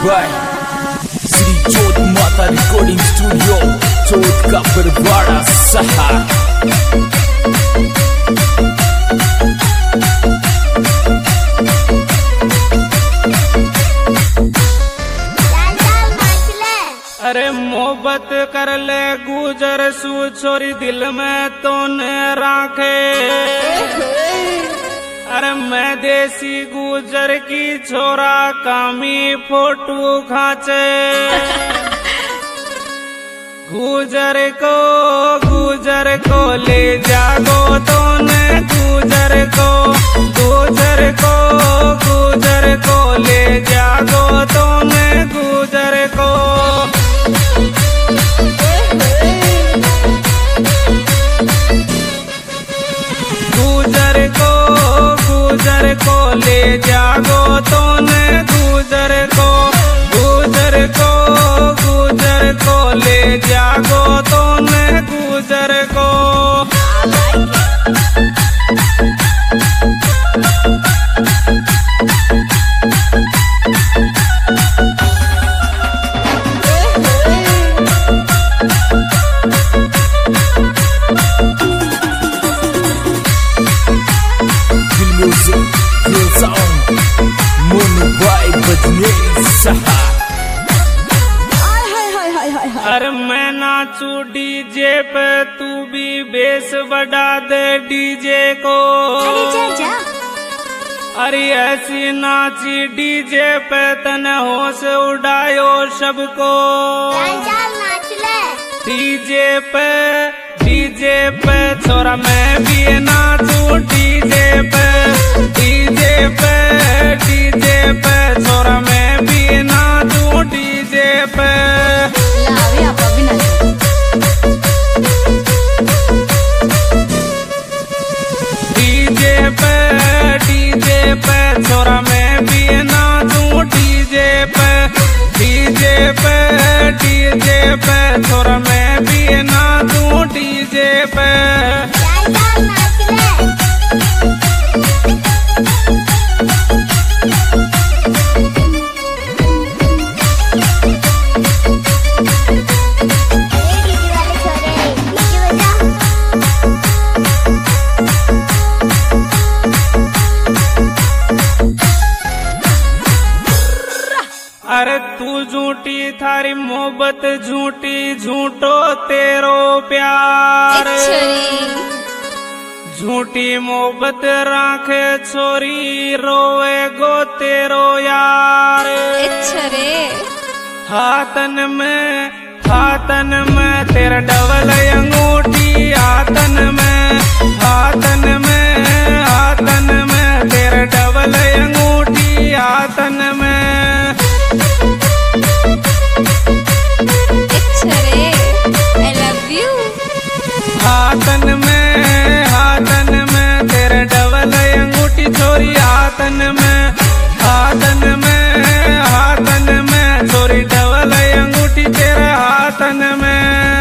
By Shri जोत माता recording studio, जोत का बरवाड़ा सहा। अरे मोहब्बत कर ले गुजर सू छोरी दिल में तो न राखे। अरे मैं देसी गुजर की छोरा कामी फोटो खाचे। गुजर को ले जागो तो न गुजर को ले जागो तो न गुजर को। गुजर को ले जागो तो न गुजर को ले जागो तो न गुजर को। अरे मैं नाचू डीजे पे तू भी बेस बढ़ा दे डीजे को। अरे ऐसी नाची डीजे पे तने होश उड़ायो सबको। डीजे पे छोरा मैं भी नाचू डीजे पे छोरा मैं भी नाचू डीजे पे। डीजे पे छोरा मैं भी नाचू डीजे पे छोरा मैं भी नाचू डीजे पे। अरे तू झूठी थारी मोहब्बत झूठी झूठो तेरो प्यार। झूठी मोहब्बत राखे छोरी रोए गो तेरो यार। हाथन में तेरा डबल अंगूठी हाथन में तेरा डबल अंगूठी हाथन में। हाथन में तेरे डबल अंगूठी छोरी हाथन में छोरी डबल अंगूठी तेरे हाथन में।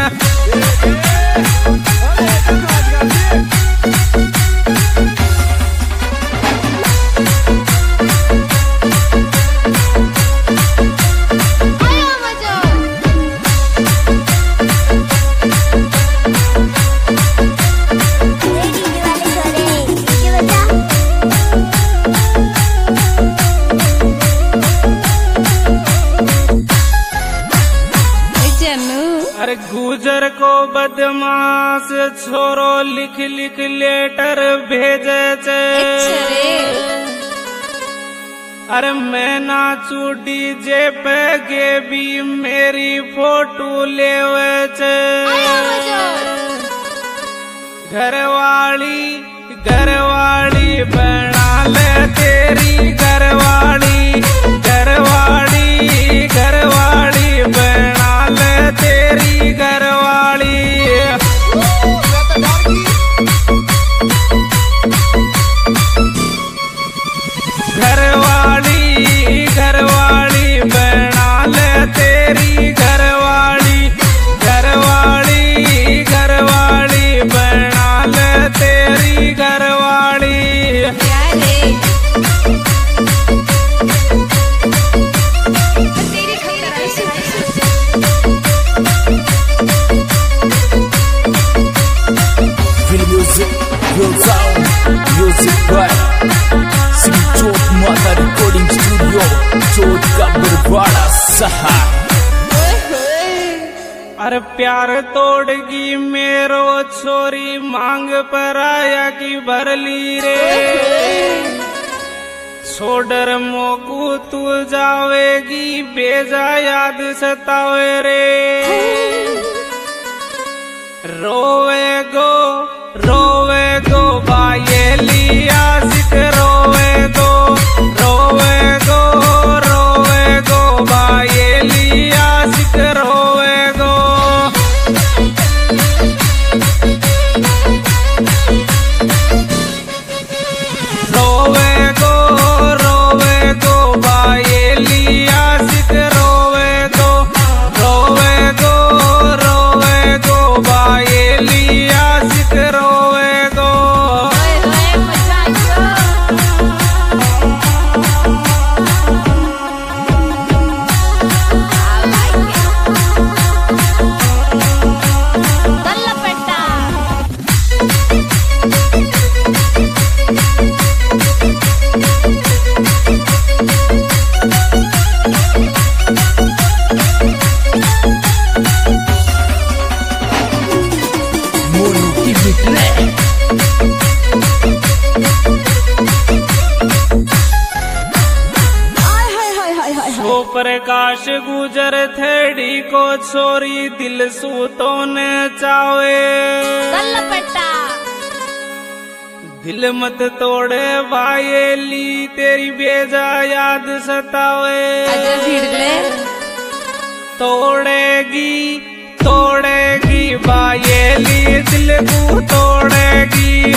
अरे गुजर को बदमाश छोरो लिख लेटर भेजे छे। अरे मैं नाचू डीजे पे गे भी मेरी फोटो लेवे छे। घरवाली बना ले तेरी घरवाली बना ले तेरी घरवाली। घरवाली बना ले तेरी घरवाली बना ले तेरी घरवाली। तेरी सहा। अरे प्यार तोड़गी मेरो छोरी मांग पर आया की भरली रे, छोड़र मोकू तू जावेगी बेजा याद सतावे रे, रोवे गो बायेली आशिक रोवे गो बायेली आशिक रोवे गो। रोवे गो बायेली आशिक रोवे गो बायेली आशिक रोवे गो। प्रकाश गुजर थेड़ी को छोरी दिल सूतो ने चावे, दिल मत तोड़े बायेली तेरी बेजा याद सतावे, तोड़ेगी बायेली दिल को तोड़ेगी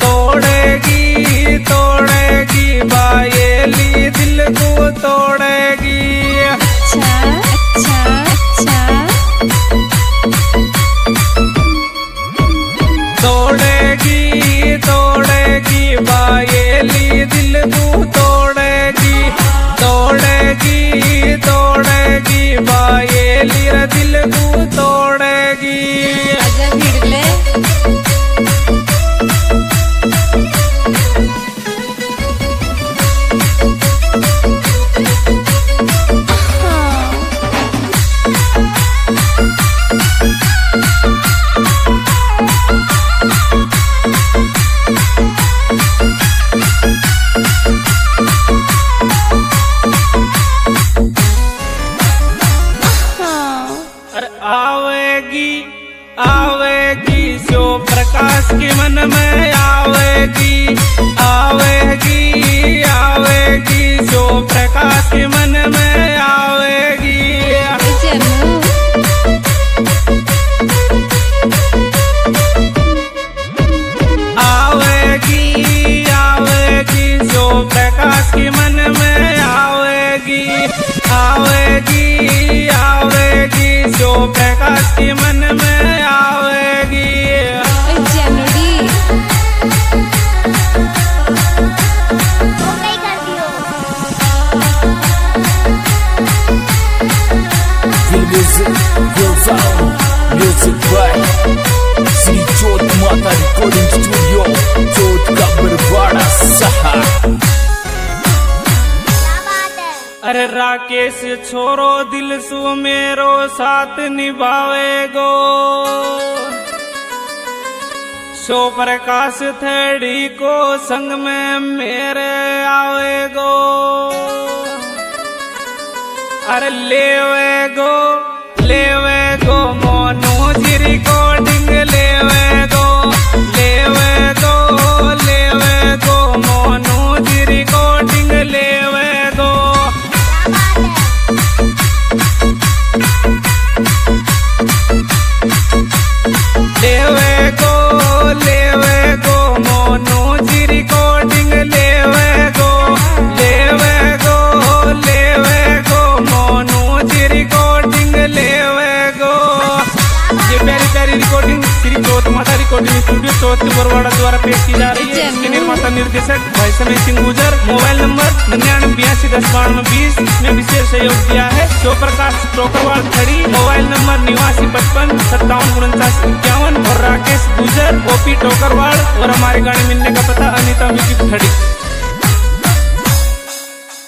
बायेली दिल को तोड़ेगी। तोड़ेगी बायेली दिल को तोड़ेगी बायेली दिल को तोड़ेगी। आवेगी जो प्रकाश के मन में आवेगी जो प्रकाश के मन में आवेगी। आवेगी जो प्रकाश के मन में आवेगी जो प्रकाश के मन में आवेगी। म्यूजिक बाय श्री जोत माता रिकॉर्डिंग स्टूडियो, जोत का बरवाड़ा सहा। अरे राकेश छोरो दिल सु मेरो साथ निभावेगो, सो प्रकाश थेड़ी को संग में मेरे आवेगो। अरे लेवेगो मोनू जी रिकॉर्डिंग लेवेगो मोनू जी रिकॉर्डिंग लेवेगो। लेवेगो मोनू जी रिकॉर्डिंग लेवेगो मोनू जी रिकॉर्डिंग लेवेगो। ये प्यारी प्यारी रिकॉर्डिंग श्री जोत माता रिकॉर्डिंग स्टूडियो चौथ बरवाड़ा द्वारा पेश की जा रही है। इसके निर्माता निर्देशक भाई समय सिंह गुजर। मोबाइल नंबर 9982109220 में विशेष सहयोग दिया है शो प्रकाश टोकरवाड़ खड़ी। मोबाइल नंबर 8955574951 और राकेश गुजर ओपी टोकरवाड़। और हमारे गाने मिलने का पता अनिता म्यूजिक खड़ी।